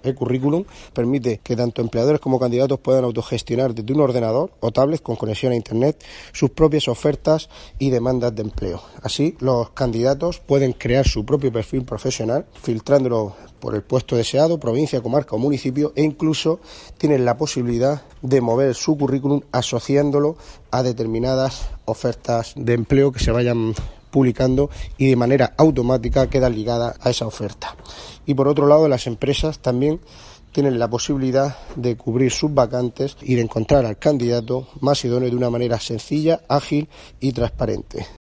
e-currículum permite que tanto empleadores como candidatos puedan autogestionar desde un ordenador o tablet con conexión a Internet sus propias ofertas y demandas de empleo. Así, los candidatos pueden crear su propio perfil profesional, filtrándolo por el puesto deseado, provincia, comarca o municipio, e incluso tienen la posibilidad de mover su currículum asociándolo a determinadas ofertas de empleo que se vayan publicando y de manera automática queda ligada a esa oferta. Y por otro lado, las empresas también tienen la posibilidad de cubrir sus vacantes y de encontrar al candidato más idóneo de una manera sencilla, ágil y transparente.